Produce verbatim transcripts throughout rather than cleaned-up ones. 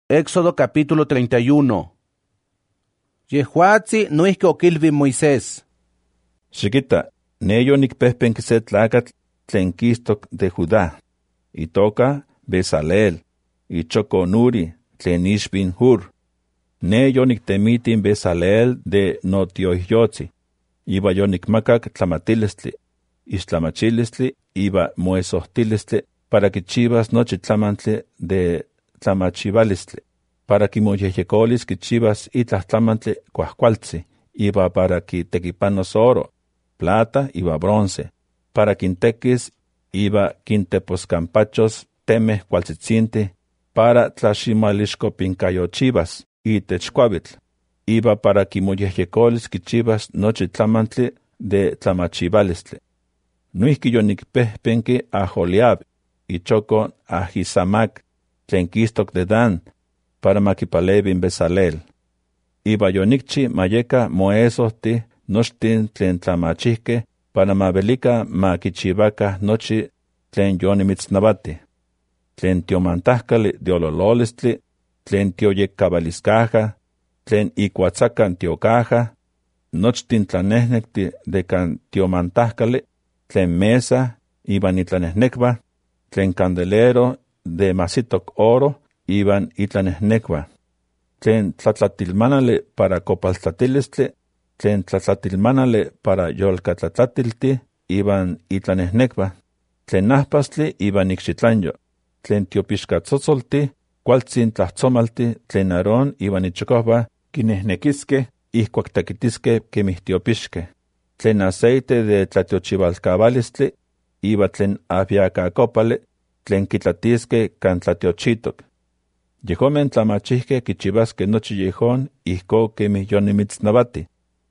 Éxodo capítulo treinta y uno. Yehuatzi noihki okilvi Moisés. Xiquita, neyo nicpehpenqui se tlacatl tlen quistok de Judá, itoka Bezalel, ichoko Nuri, tlen ixbin Hur. Neyo nictemitin Bezalel de notiohyotzi, iba yo nicmacac tlamatilistli, ixtlamachilistli, iba moesohtilistli, para quichivas nochi tlamantli de tlamachivalistli, para quimoyehyecolis quichivas itlah tlamantli cuahcualtzi, iba para quitequipanos oro, plata iba bronce, para quintequis iba quinteposcampachos temeh cualtzitzinti, para tlaximalixcopincayochivas itech cuavitl, iba para quimoyehyecolis quichivas nochi tlamantli de tlamachivalistli. Nuihki yonicpehpenqui Aholiab, ichoko Ahisamac, tlen quistok de Dan, para maquipalevin Bezalel. Iba yonicchi mayeka moesohti nochtin tlen tlamachihke, para mavelica maquichivaca nochi tlen yonimitznavati. Tlen tiomantahcali de olololistli, tlen tioyeccavaliscaja, tlen icuatzacan tiocaja, nochtin tlanehnecti de can tiomantahcali, tlen mesa, iban itlanehnecva, tlen candelero de masitok oro, iban itlanehnecva, tlen tlatlatilmanale para copaltlatilistli, tlen tlatlatilmanale para yolcatlatlatilti, iban itlanehnecva, tlen nahpastli iban icxitlanyo, tlen tiopixcatzotzolti, cualtzin tlahtzomalti, tlen Aarón iban ichocohva, quinehnequisque, ihcuac taquitisque quemih tiopixque, tlen aceite de tlatiochivalcavalistli, iba tlen aviacacopale, tlen quitlatisque can tlatiochitok. Yehomen tlamachihque quichivasque nochi yehon, ihco quemih yonimitznavati.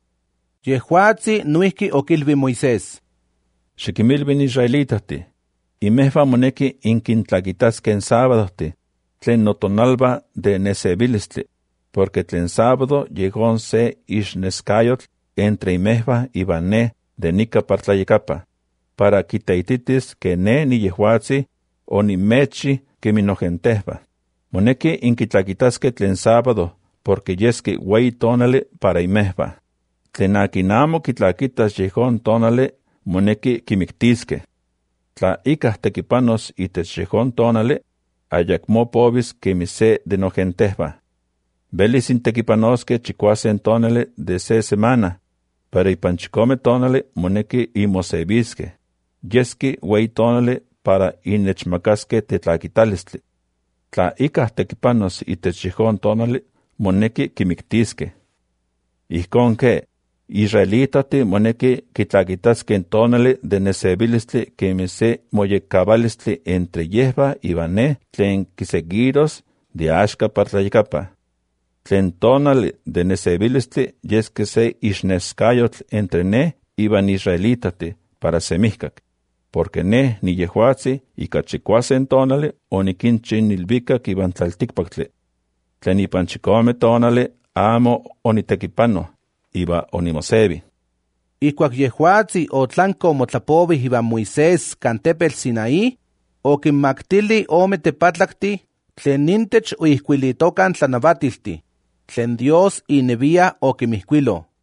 Yehuatzi noihki okilvi Moisés. Xiquimilvin israelitahti, imehva moneki inquintlaquitasque en sábadohti, tlen notonalba de nesevilistli, porque tlen sábado yehon se ixnescayotl entre imehva iban ne de nica partlayecapa, para quiteititis que ne ni Yehuatzi o ni mechi que minogentehva. Moneki inquitlaquitasque tlen sábado, porque yesque wei tonale para imehva. Tlen aquinamo quitlaquitas yehon tonale, moneki quimictisque. Tla icah tequipanos itech yehon tonale, ayacmo povis quemise de nogentehva. Velis intequipanosque chicuasen tonale de se semana, pero ipan chicome tonale moneki imosevisque. Yesqui wei tonale para inechmacasque tetlaquitalistli. Tla icah tequipanos itech yehon tonale, moneki quimictisque. Ihcon que, israelitati moneki quitlaquitasque en tonale de nesevilistli quemise moyeccavalistli entre yehva iban ne tlen quiseguiros de axca partlayecapa. Tlen tonale de nesevilistli yesque se ixnescayotl entre ne iban israelitati para semihcac, porque ne ni Yehuatzi ica chicuasen tonale oniquinchin nilvicac iban tlalticpactli. Tlen ipan chicome tonale amo onitequipano, iba onimosevi. Ihcuac Yehuatzi otlanco motlapovi iban Moisés can tepetl Sinaí, oquinmactili ome tepatlacti, tlen nintech oihcuilitocan tlanavatilti, tlen Dios inevia oquimihcuilo.